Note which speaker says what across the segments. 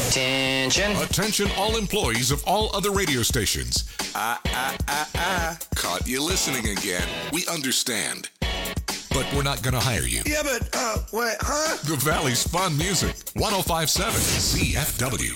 Speaker 1: Attention.
Speaker 2: Attention all employees of all other radio stations. Caught you listening again. We understand. But we're not going to hire you.
Speaker 3: Yeah, but, what, huh?
Speaker 2: The Valley's fun music. 105.7 CFW.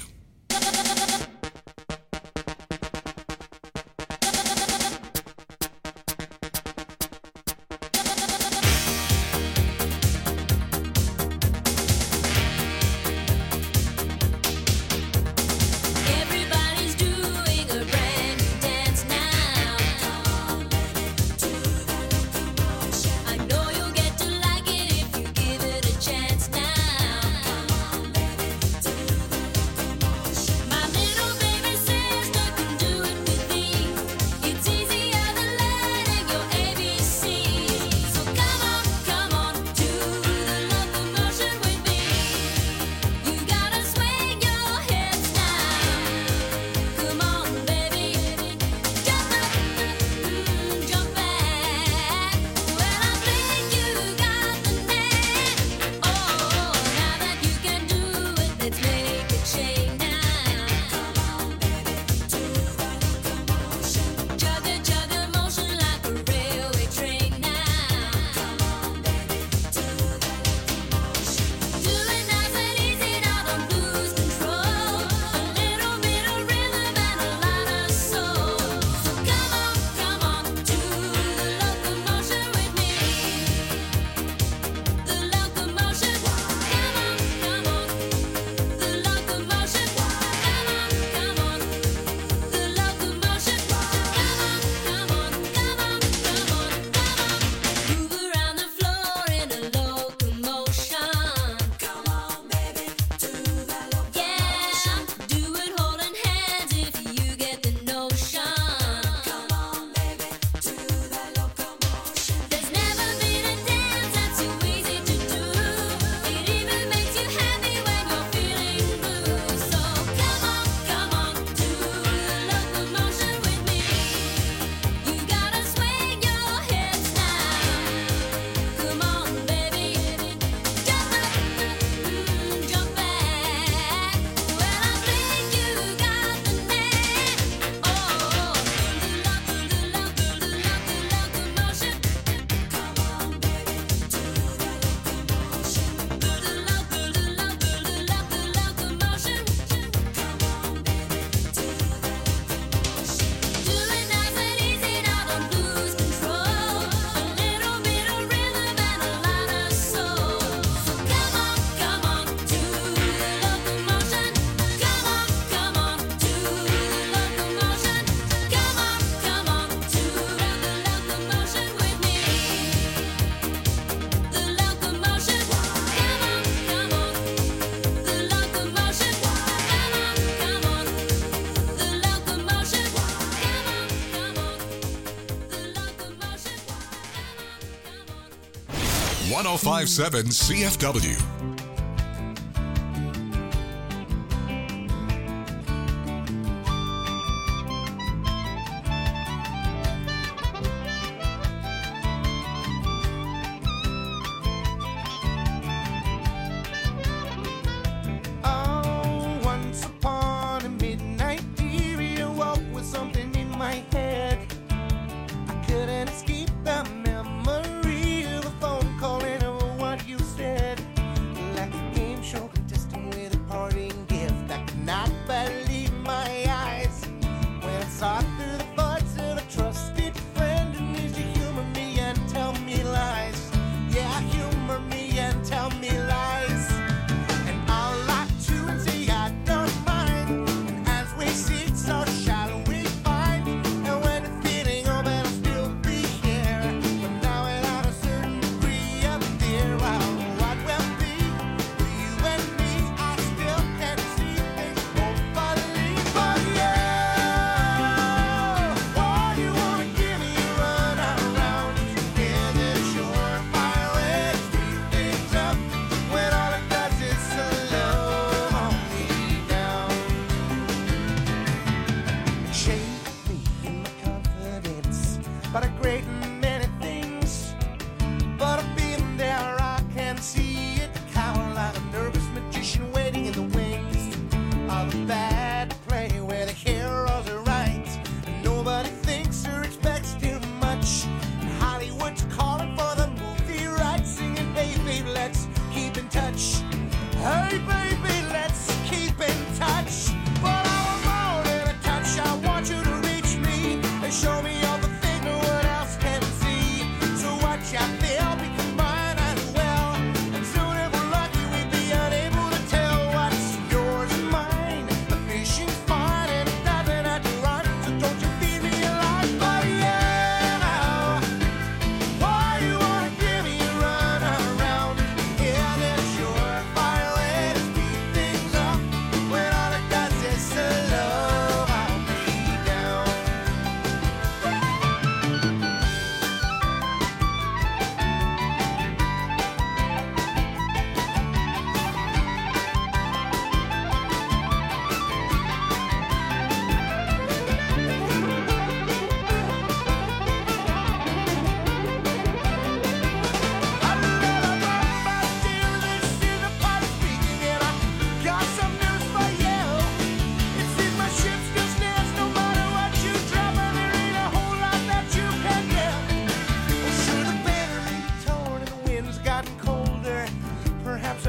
Speaker 2: One 105.7 CFW.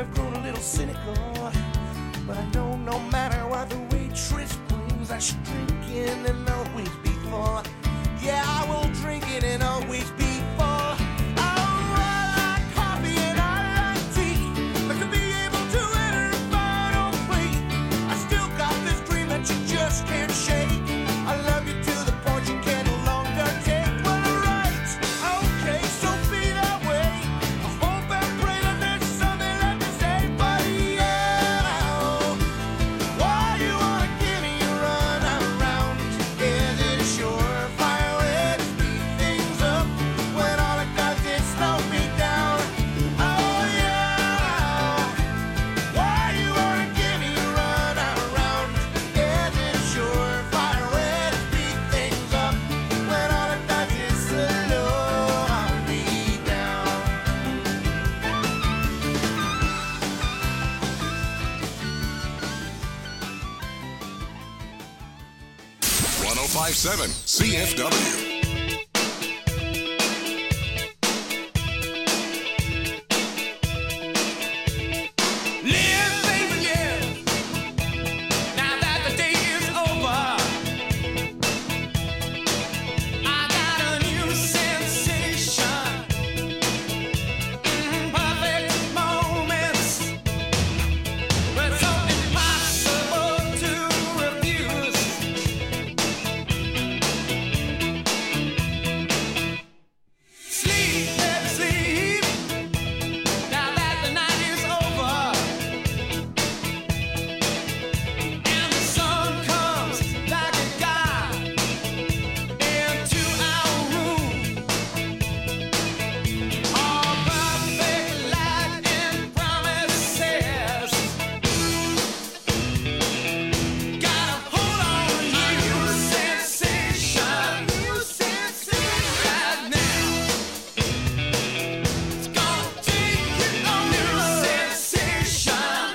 Speaker 3: have grown a little cynical, but I know no matter what the waitress brings, I should drink it and always be full. Yeah, I will drink it and always be full. Oh, I like coffee and I like tea, but to be able to enter if I don't play, I still got this dream that you just can't shake. I love you to the point you can no longer take. Well, right, okay, so be that way. I hope and pray that there's something left to say, but yeah, why you wanna give me a run around? Is it a surefire way to speed things up when all it does is slow me down? Oh yeah, why you wanna give me a run around? Is it a surefire way to speed things up when all it does is slow me down?
Speaker 2: 1057 CFW.
Speaker 3: Live, baby, live. Now that the day is over, I got a new sensation. Perfect moments, but so impossible to refuse. Sleep, baby, sleep. Now that the night is over and the sun comes like a god into our room, all perfect light and promises. Gotta hold on to new sensation right now. It's gonna take you on new sensation.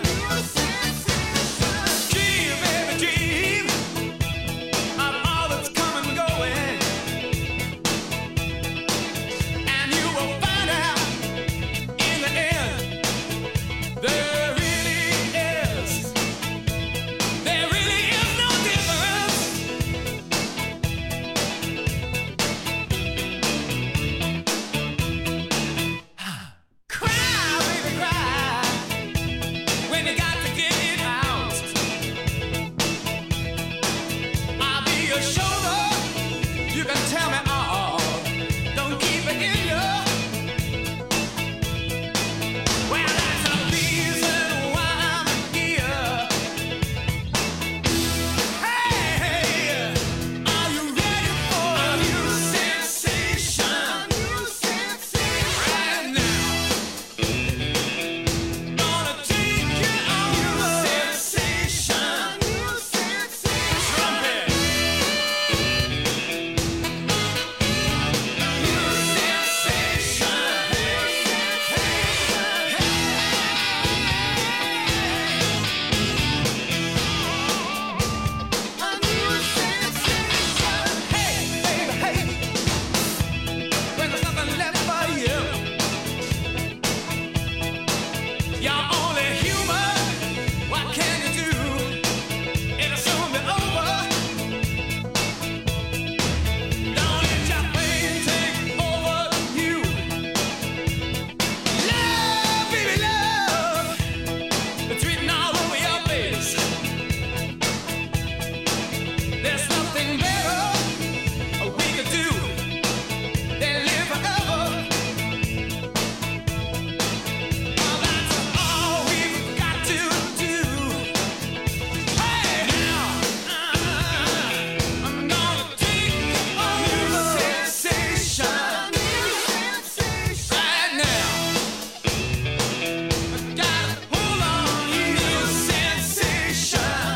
Speaker 3: Dream, baby, dream of all that's coming and going, and you will find out in the end there really is no difference. Cry, baby, cry when you got to get it out. I'll be your shoulder. You can tell me all. Don't keep it in you. Well, that's the reason why I'm here. Hey, are you ready for a new sensation? Right now. Gonna take you on new sensation. Trumpet. New sensation. Hey, baby, hey. When there's nothing left for you, you're only human. What can you do? It'll soon be over. Don't let your pain take over you. Love, baby, love. It's written all over your face. There's nothing better we could do than live forever. Well, that's all we've got to do. Hey, now, I'm gonna take a new sensation. Right now, I gotta hold on to new sensation.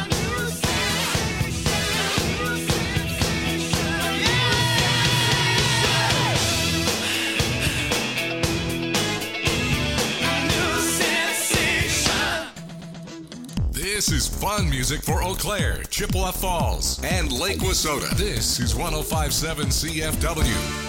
Speaker 3: New sensation.
Speaker 2: This is fun music for Eau Claire, Chippewa Falls, and Lake Wissota. This is 1057 CFW.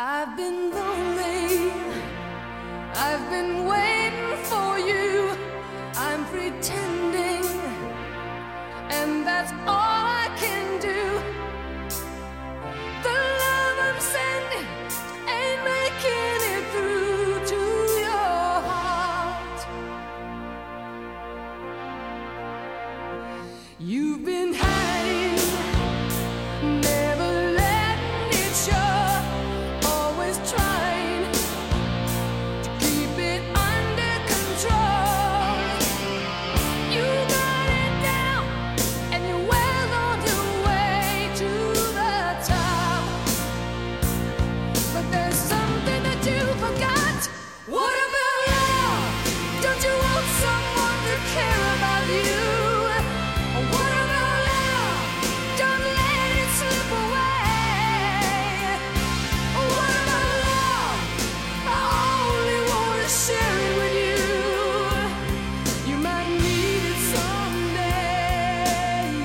Speaker 1: I've been lonely, I've been waiting for you, I'm pretending, and that's all I can do. The love I'm sending ain't making it through to your heart. You've been hiding, never letting it show, always trying to keep it under control. You got it down and you're well on your way to the top. But there's something that you forgot. What about love? Don't you want someone to care about you? What about love? Don't let it slip away. What about love? I only want to share it with you. You might need it someday.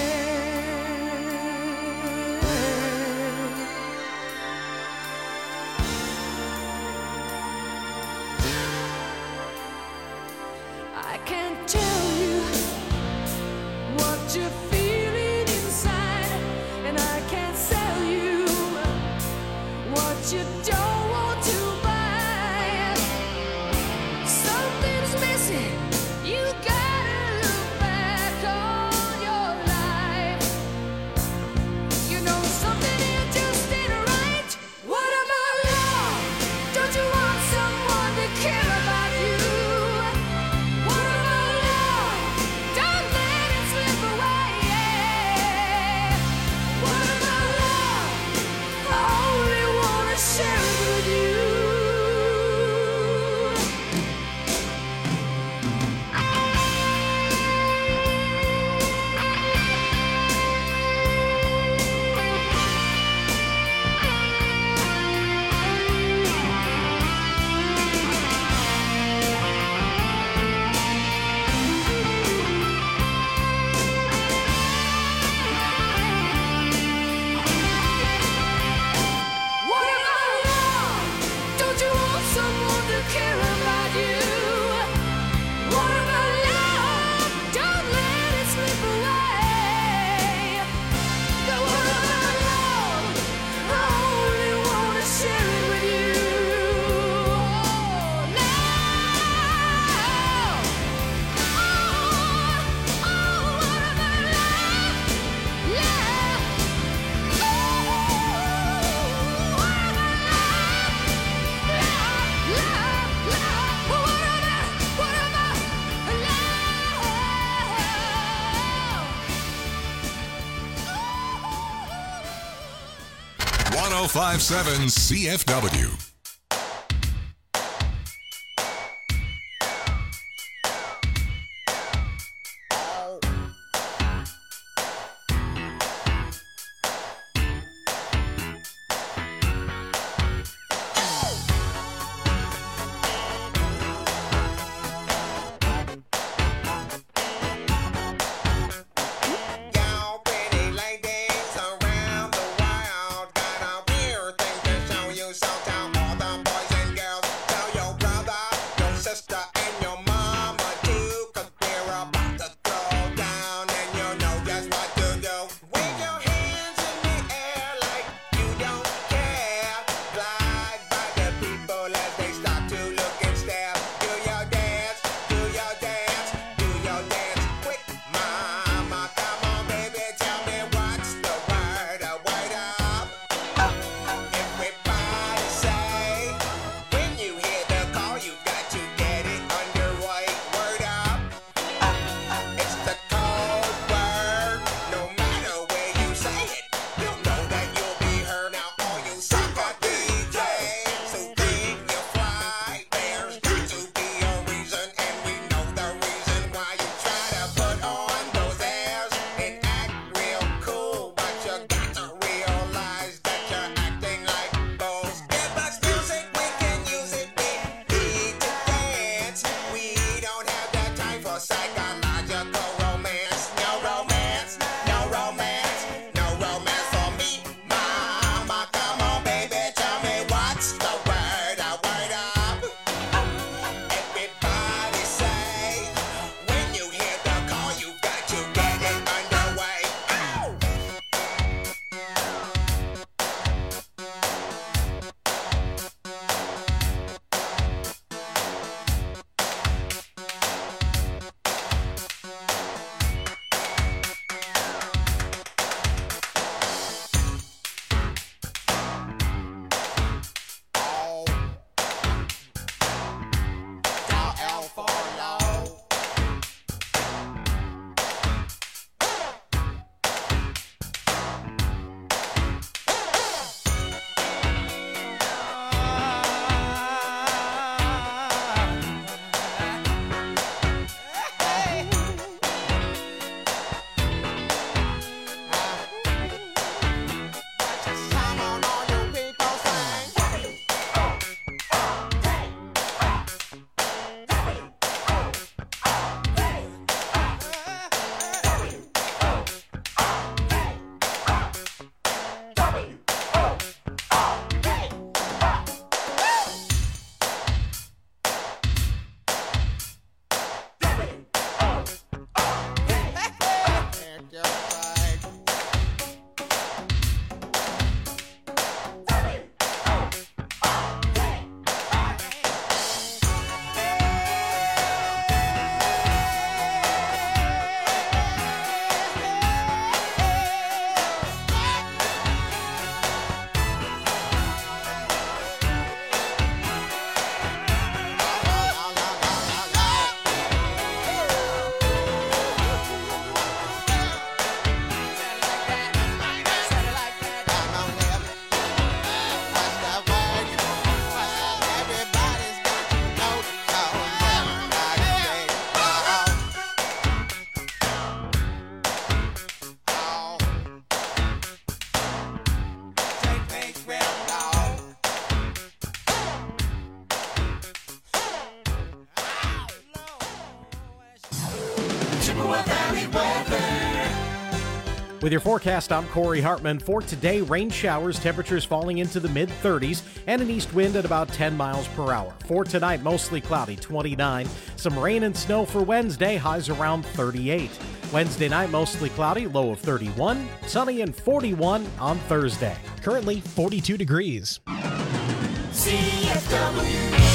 Speaker 1: I can't tell you what you're feeling inside, and I can't sell you what you don't want to buy. Something's missing, you gotta look back on your life. You know something here just ain't right. What about love? Don't you want someone to care about you? What about love? Don't let it slip away. What about love? I only wanna share it with you. What about love? Don't you want someone to care about you? What about love? Don't let it slip away. What about love? I only wanna share it with you. Now, what about love? Love. What about love?
Speaker 2: 105.7 CFW.
Speaker 4: Y'all pretty ladies around the world got a weird thing to show you, so tell all With your forecast, I'm Corey Hartman. For today, rain showers, temperatures falling into the mid-30s, and an east wind at about 10 miles per hour. For tonight, mostly cloudy, 29. Some rain and snow for Wednesday, highs around 38. Wednesday night, mostly cloudy, low of 31. Sunny and 41 on Thursday.
Speaker 5: Currently 42 degrees.
Speaker 1: CFW.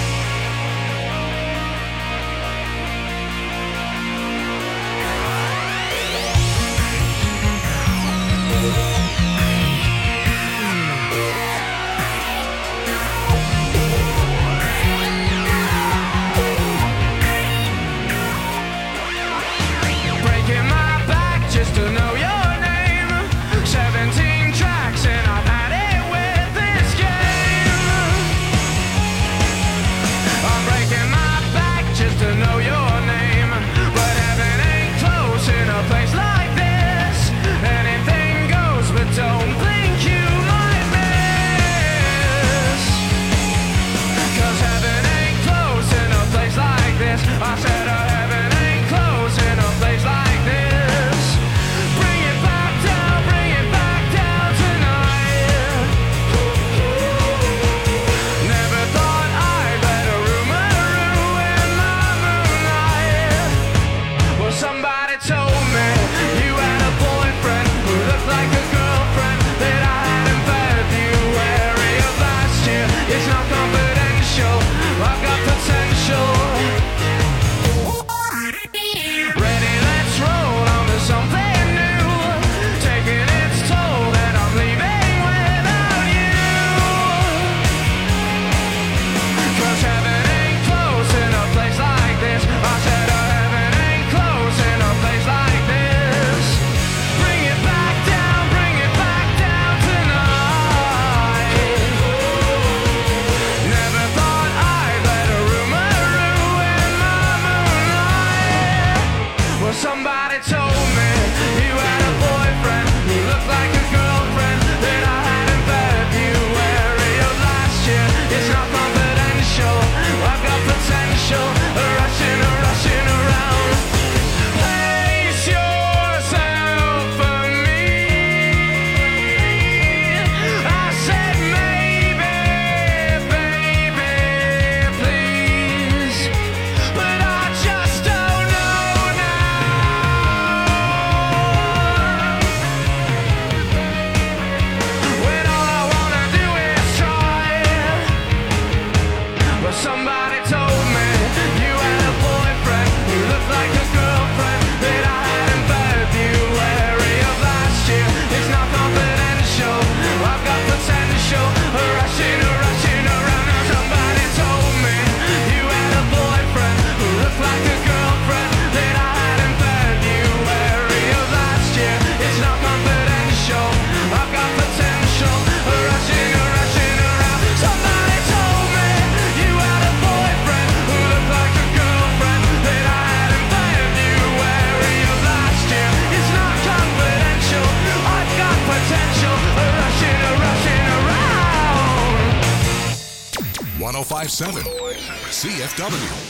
Speaker 2: CFW.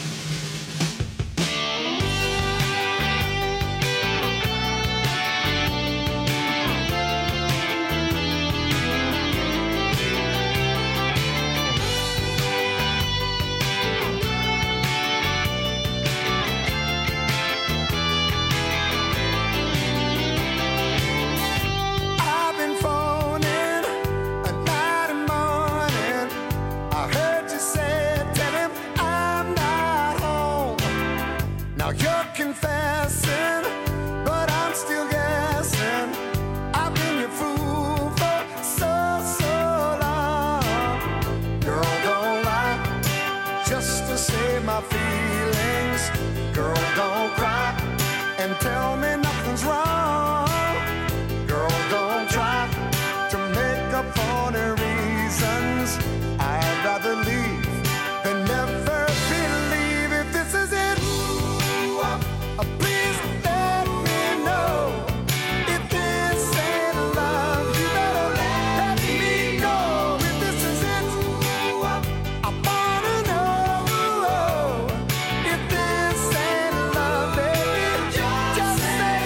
Speaker 1: Just say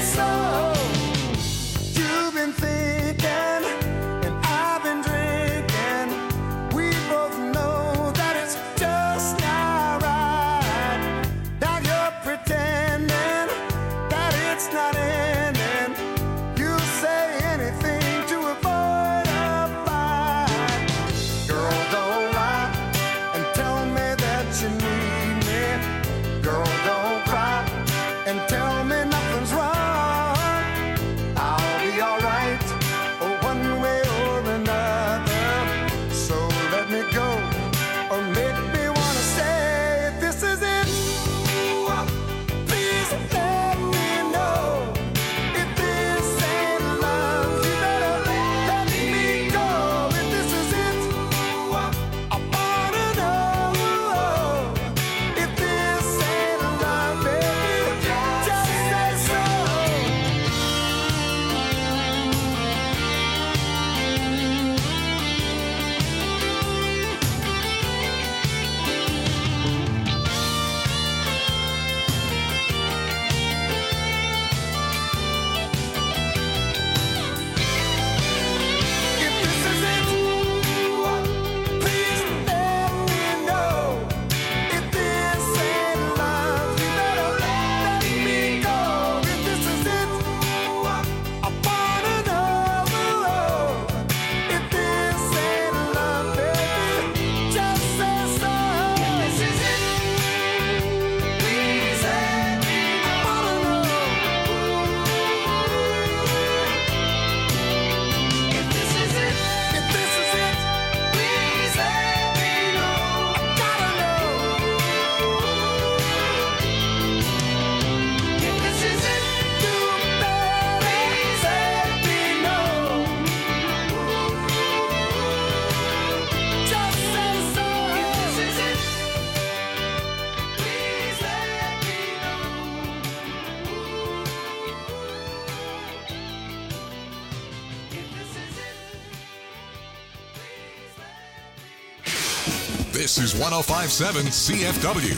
Speaker 2: This is 105.7 CFW.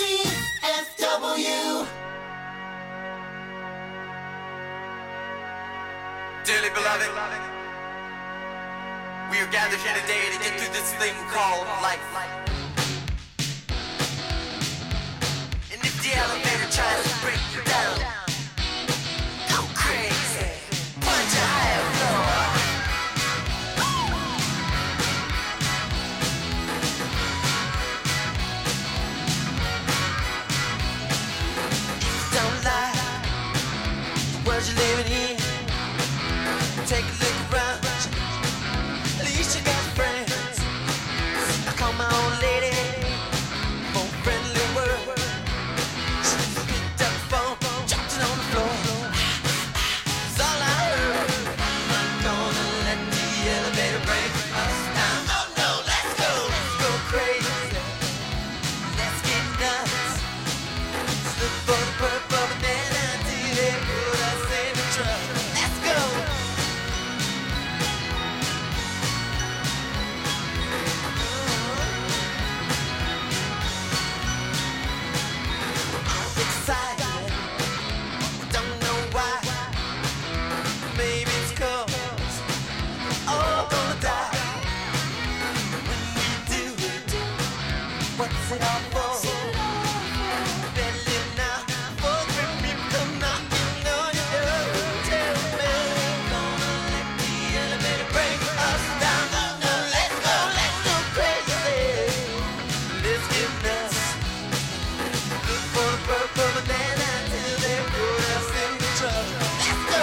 Speaker 3: CFW.
Speaker 6: Dearly beloved, we are gathered here today to get through this thing called life. And if the elevator tries to break you down, go crazy, punch a higher floor. Don't lie, the world you're living in. Take a look around, at least you got friends. I call my old lady for a friendly word. She picked up the phone, dropped it on the floor. That's all I heard. I'm not gonna let the elevator break us down. Oh no, let's go crazy. Let's get nuts. Let's look for the purple banana till they put us in the trouble. Let's go. Excited, don't know why. Maybe it's 'cause all gonna die. When we do, what's it all for? Better live now, before great people come knocking on your door. Tell me, gonna let the elevator break us down. Oh no, let's go crazy. Let's get nuts. Look for the purple banana till they put us in trouble. Let's go.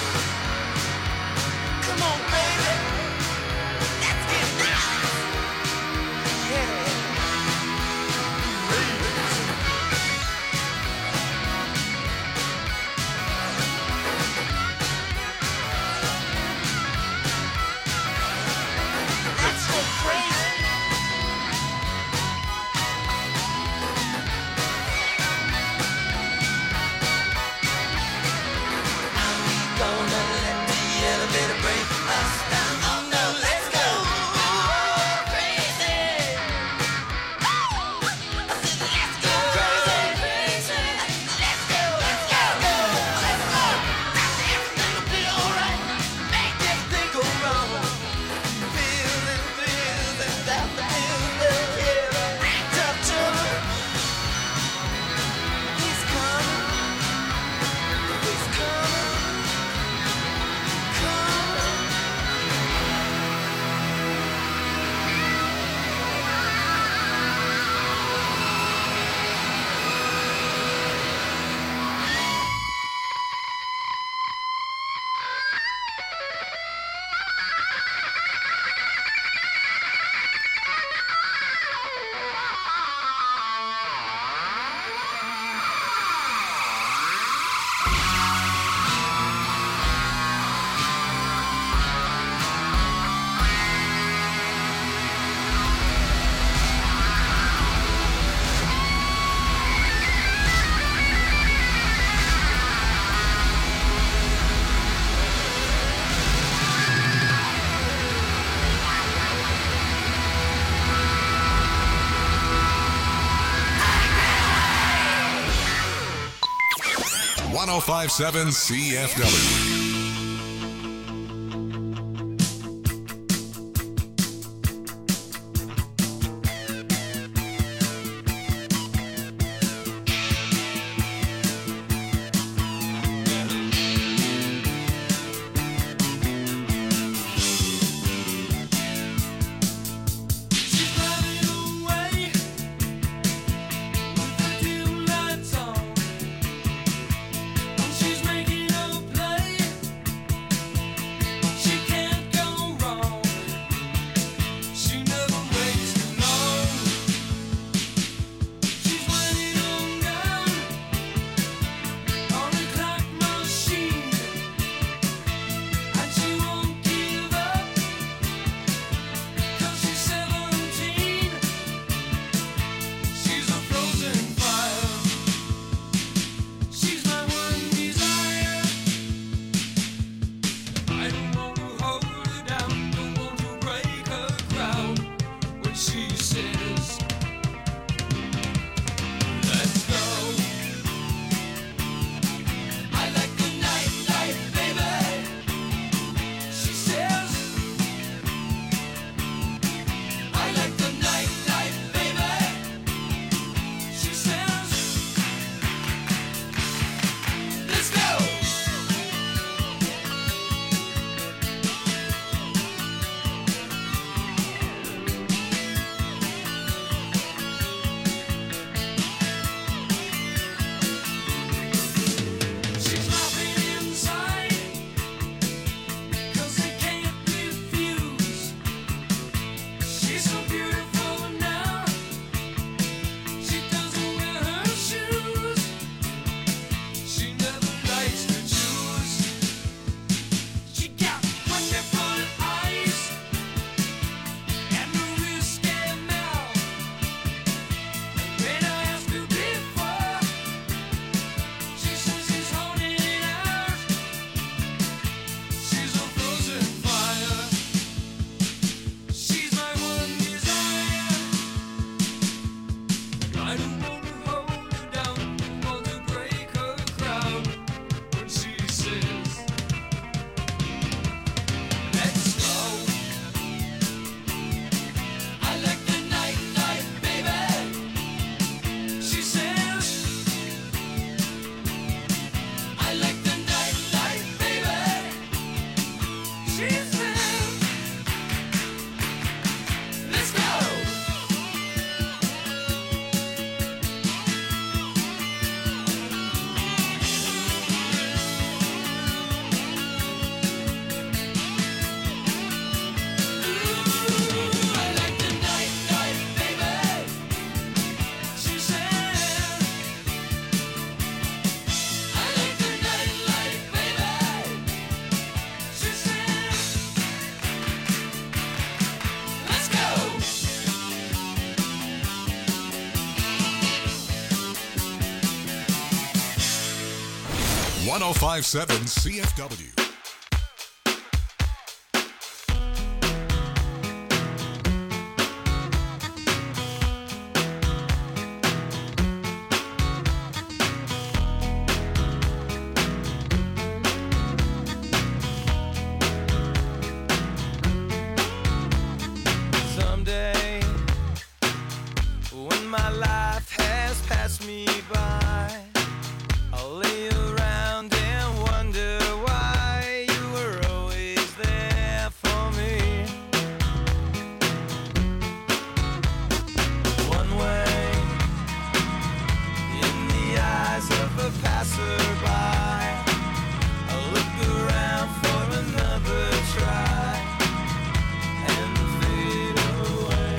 Speaker 6: Come on, baby. Let's get nuts. Yeah. Let's go crazy. Gonna let the elevator break us down. Oh no, let's go crazy. I said let's go crazy. Let's go. Everything will be alright. Make this thing go wrong. Feeling without the feeling. Tough trouble. He's coming. He's coming.
Speaker 2: .105.7 CFW.
Speaker 3: She's running away with the dim lights on. She's making a play.
Speaker 2: 1057 CFW.
Speaker 6: Someday, when my life has passed me by, I'll lay around and wonder why you were always there for me. One way, in the eyes of a passerby, I'll look around for another try and fade away.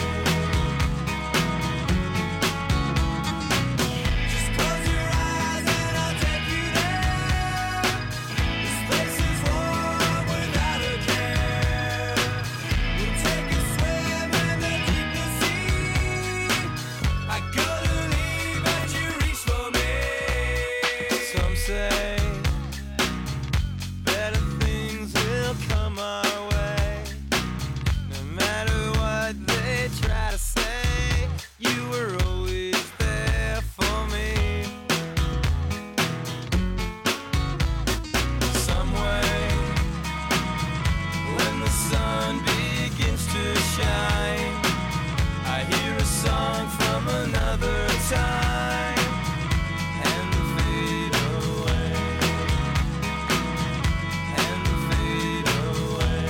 Speaker 6: Just close your eyes and I'll take you there. This place is warm without a care. We'll take a swim in the deep blue sea. I gotta leave but you reach for me. Some say better things will come our way. No matter what they try to say, you were always there for me. Some way, when the sun begins to shine, I hear a song from another time and fade away, and fade away.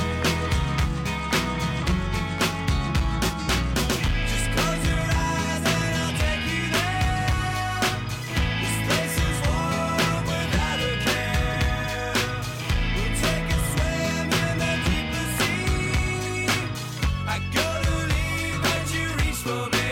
Speaker 6: Just close your eyes and I'll take you there. This place is warm without a care. We'll take a swim in the deep blue sea. I gotta leave but you reach for me.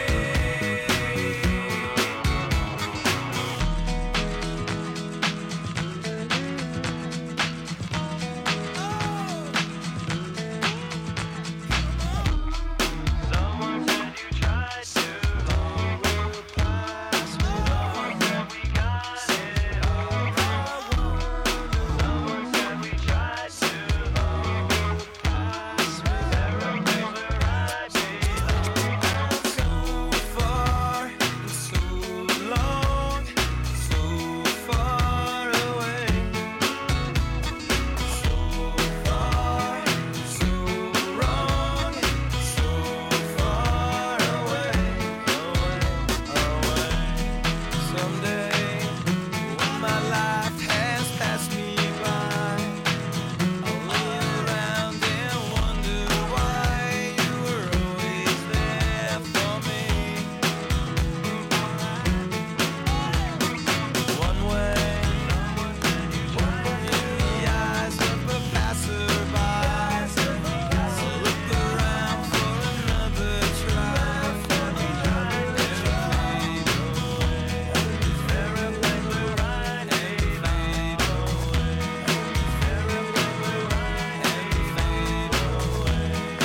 Speaker 6: Someone said you tried to overpass me. Someone said we got it all wrong. Someone said we tried to overpass me. Everything's the right way. So far and so long, so far away. So far and so wrong, so far away, away. Someday, when my life has passed me by, I'll lay around and wonder why you were always there for me. One way, in the eyes of a passerby, I'll look around for another try and fade away. Everything we're right and fade away. Everything we're right and fade away.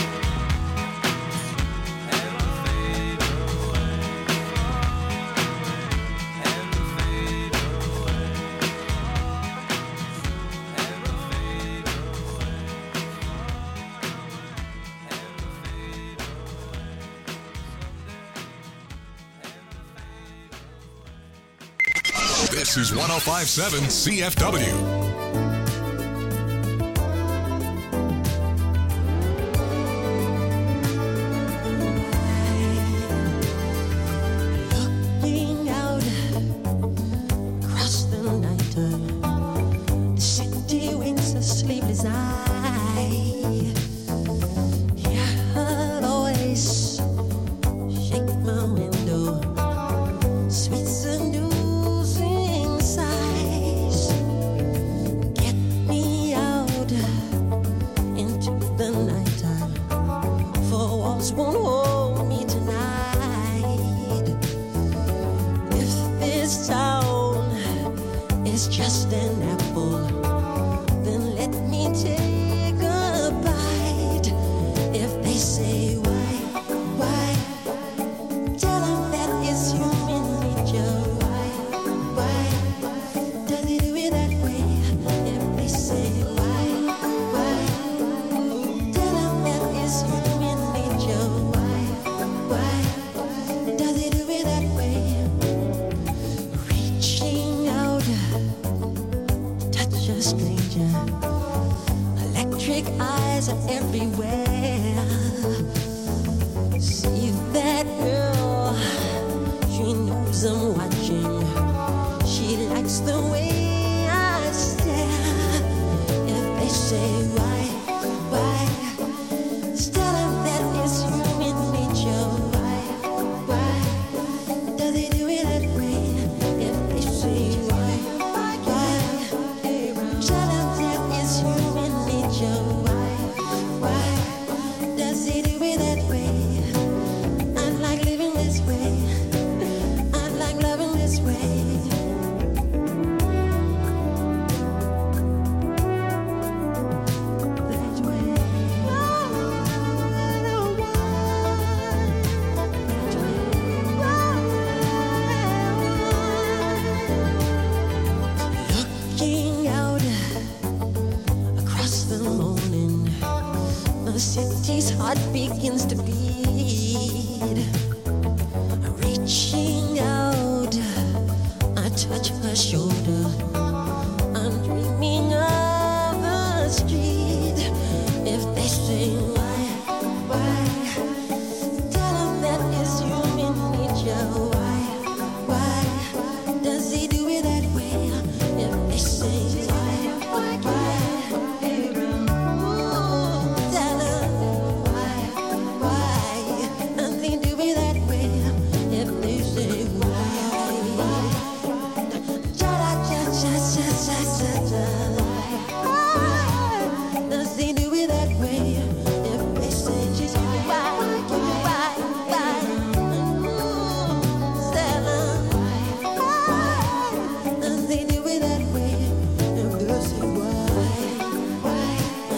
Speaker 6: And fade away. And fade away.
Speaker 2: This is 1057 CFW.
Speaker 7: Looking out across the night, the city winks a sleepless eye. Yeah, I'll always shake my window, sweet seducing sighs. Get me out into the nighttime, for walls won't hold me tonight. If this town is just an apple, then let me take a bite. If they say why, tell them that it's human nature. Why does it do it that way? heart begins to beat. Reaching out, I touch her shoulder. I'm dreaming of the street. If they say why, tell them that it's human nature. Why does he do it that way? If they say why, tell them why does he do it that way? If they say why, does he do it that way? If they say why, tell them does he do it that way? If they say why,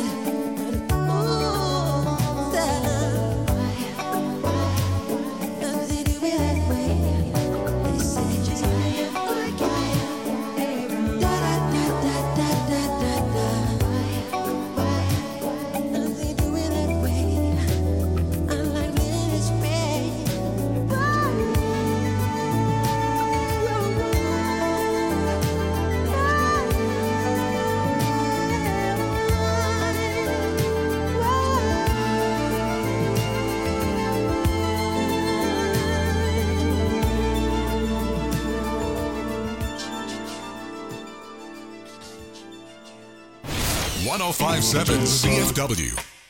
Speaker 7: tell them does he do it that way? They say just does he do it that way? I'm like living this way.
Speaker 2: One 1057 CFW.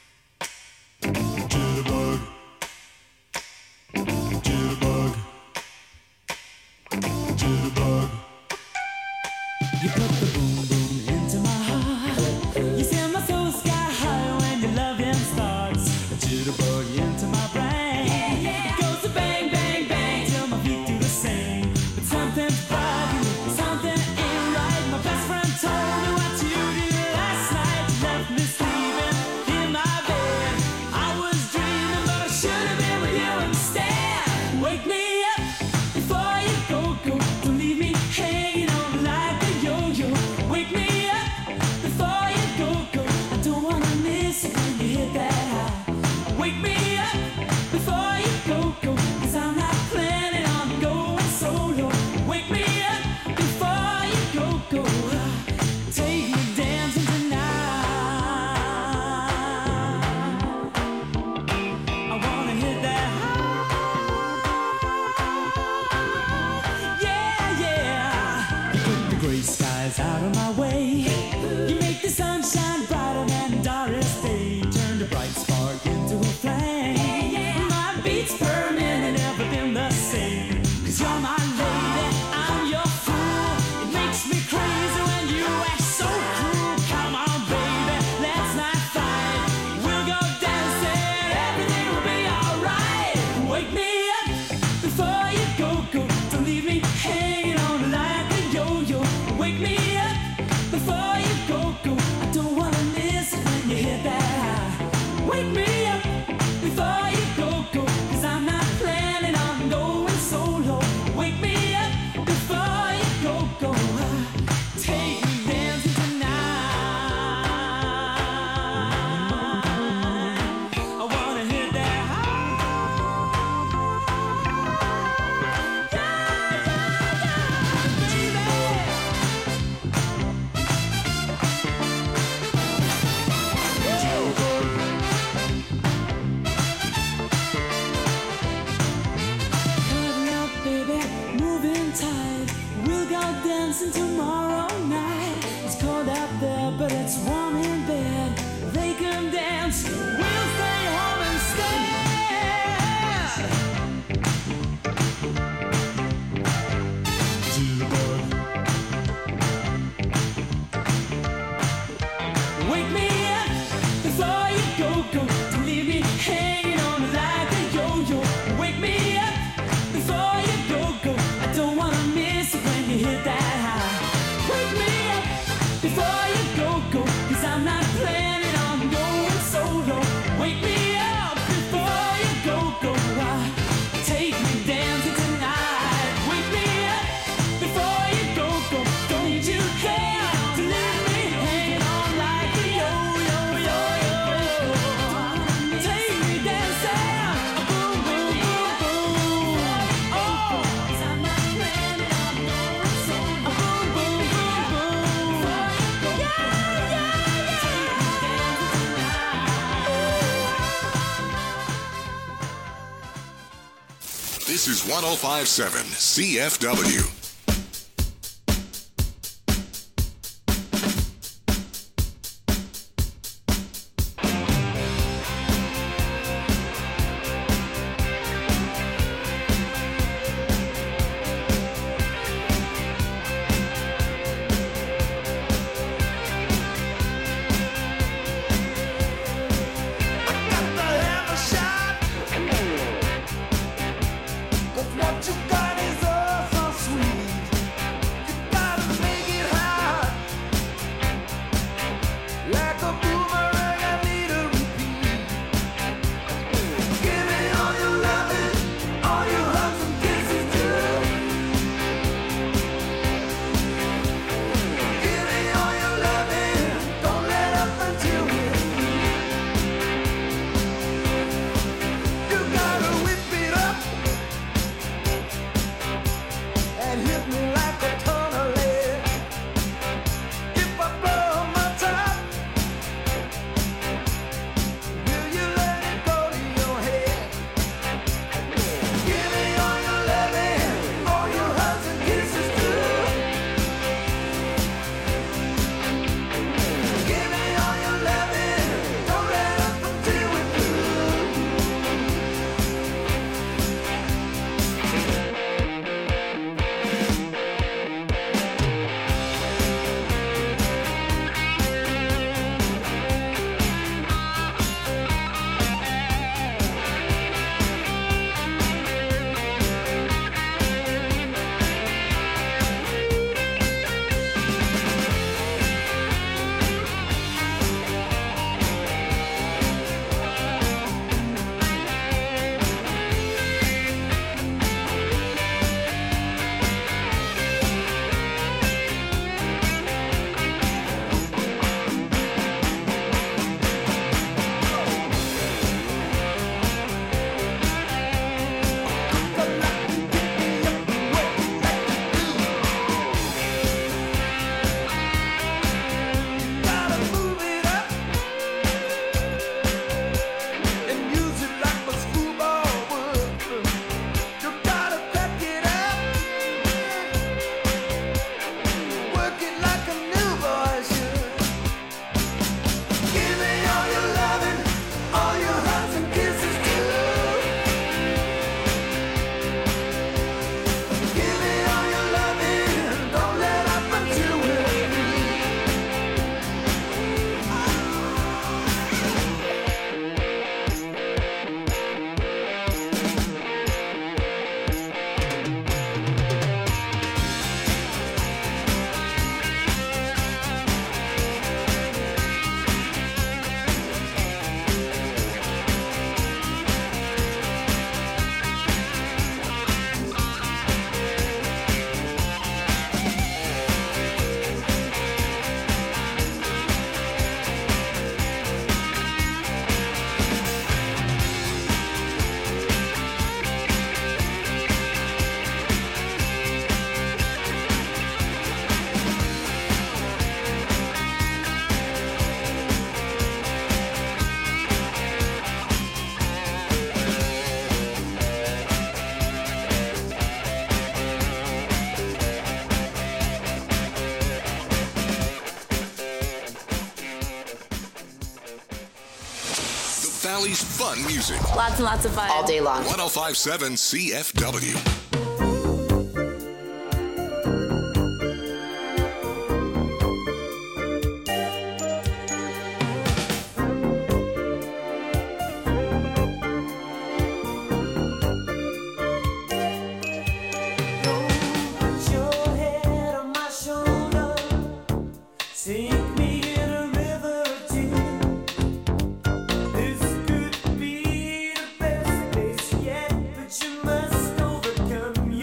Speaker 8: You put the boom boom into my heart. You send my soul sky high when your loving starts. A jitterbug into my brain. It goes to bang bang bang till my feet do the same. But something's bugging, something ain't right. My best friend told me what you did last night. You left me sleeping in my bed. I was dreaming, but I should have been with you instead. Wake me up before you go. Don't leave me hanging on like a yo-yo. Wake me up before you go. I don't wanna miss it when you hit that high. Wake me
Speaker 2: This is 105.7 CFW.
Speaker 3: What you got is all so sweet.
Speaker 2: Valley's fun music.
Speaker 9: Lots and lots of fun.
Speaker 10: All day long.
Speaker 2: 105.7 CFW.
Speaker 8: This could be the best place yet, but you must overcome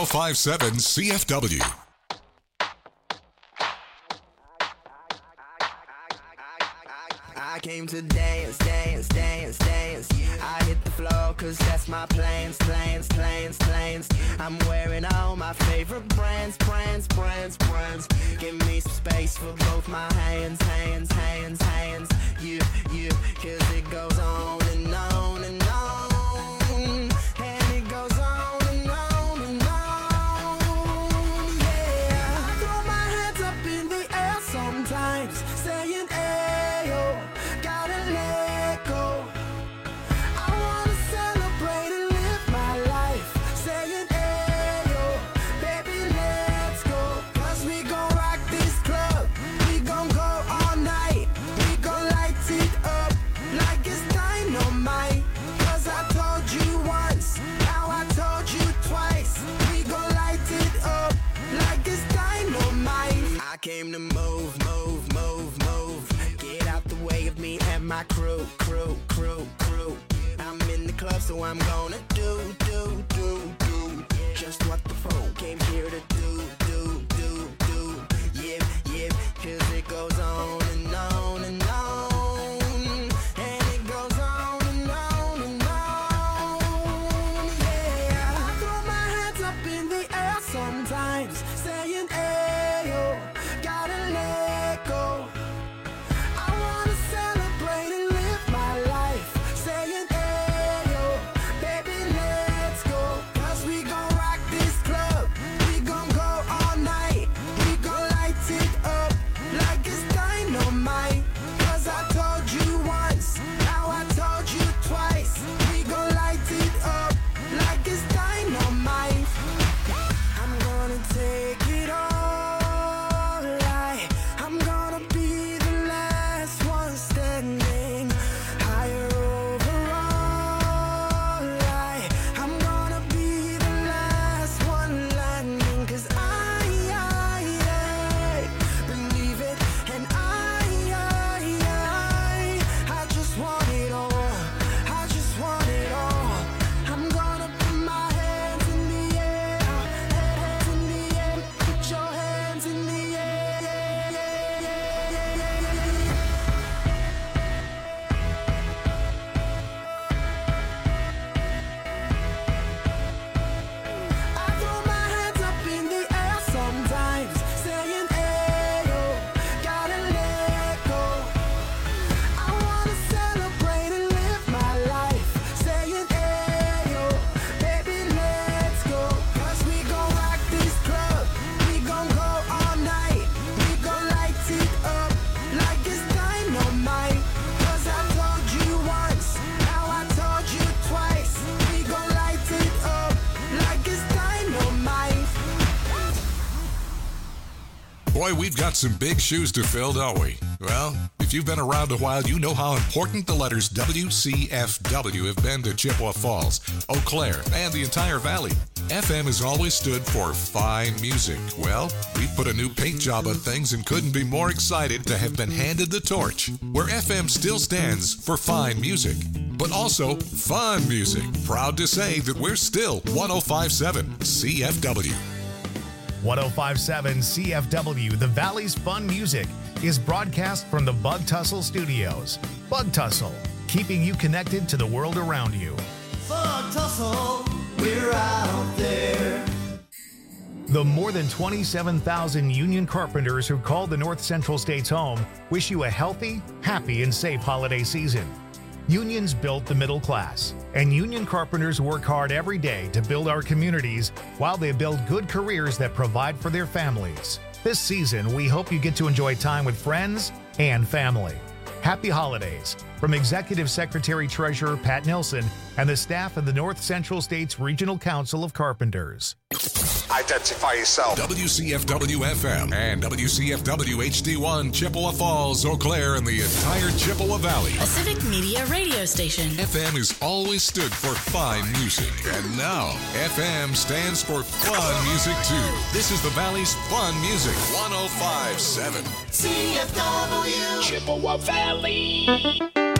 Speaker 2: 1057 CFW.
Speaker 6: I came to dance, dance, dance, dance. I hit the floor cause that's my plans, plans, plans, plans. I'm wearing all my favorite brands, brands, brands, brands. Give me some space for both my hands, hands, hands, hands. You, cause it goes on and on and on. And it goes on and on and on. Yeah, I throw my hands up in the air sometimes, saying, ayo, gotta let go. I wanna celebrate and live my life, saying, ayo, baby, let's go. Cause we gon' rock this club, we gon' go all night. We gon' light it up like it's dynamite. Cause I told you once, now I told you twice. We gon' light it up like it's dynamite. I came to move, move, move, move. Get out the way of me and my crew, crew, crew, crew. I'm in the club, so I'm gonna do just what the folk came here to do. Yeah, cause it goes on and on and on. And it goes on and on and on. Yeah, I throw my hands up in the air sometimes, saying, ayo, gotta let go. I wanna celebrate and live my life, saying, ayo, baby, let's go. Cause we gon' rock this club, we gon' go all night. We gon' light it up like it's dynamite. Cause I told you once, now I told you twice. We gon' light it up like it's dynamite. I'm gonna take it all right. I'm gonna be the last one standing, higher overall right. I'm gonna be the last one landing. Cause I believe it. And I just want it all. I just want it all. I'm gonna put my hands in the air. Hands in the air. Put your hands in the air. I throw my hands up in the air sometimes, saying, ayo, gotta let go. I wanna celebrate and live my life, saying, ayo, baby, let's go. Cause we gon' rock this club, we gon' go all night. We gon' light it up like it's dynamite. Cause I told you once, now I told you twice. We gon' light it up like it's dynamite.
Speaker 2: Boy, we've got some big shoes to fill, don't we? Well, if you've been around a while, you know how important the letters WCFW have been to Chippewa Falls, Eau Claire, and the entire valley. FM has always stood for fine music. Well, we put a new paint job on things and couldn't be more excited to have been handed the torch, where FM still stands for fine music, but also fun music. Proud to say that we're still 1057 CFW.
Speaker 5: 1057 CFW, the Valley's Fun Music, is broadcast from the Bug Tussle Studios. Bug Tussle, keeping you connected to the world around you.
Speaker 6: Bug Tussle, we're out there.
Speaker 5: The more than 27,000 union carpenters who call the North Central States home wish you a healthy, happy, and safe holiday season. Unions built the middle class, and union carpenters work hard every day to build our communities while they build good careers that provide for their families. This season, we hope you get to enjoy time with friends and family. Happy holidays from Executive Secretary Treasurer Pat Nilsson and the staff of the North Central States Regional Council of Carpenters.
Speaker 9: Identify yourself.
Speaker 2: WCFW FM and WCFW HD1 Chippewa Falls, Eau Claire, and the entire Chippewa Valley.
Speaker 10: A civic media radio station.
Speaker 2: FM has always stood for fine music, and now FM stands for fun music too. This is the Valley's Fun Music 1057
Speaker 6: CFW
Speaker 9: Chippewa Valley.